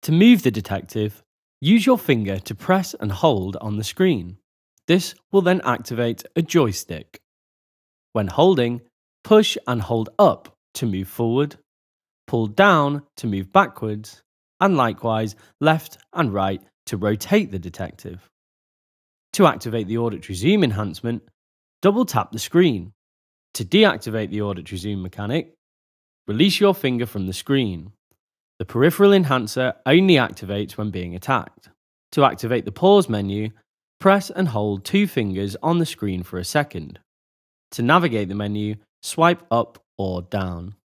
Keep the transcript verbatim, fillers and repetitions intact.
To move the detective, use your finger to press and hold on the screen. This will then activate a joystick. When holding, push and hold up to move forward, pull down to move backwards, and likewise left and right to rotate the detective. To activate the auditory zoom enhancement, double tap the screen. To deactivate the auditory zoom mechanic, release your finger from the screen. The peripheral enhancer only activates when being attacked. To activate the pause menu, press and hold two fingers on the screen for a second. To navigate the menu, swipe up or down.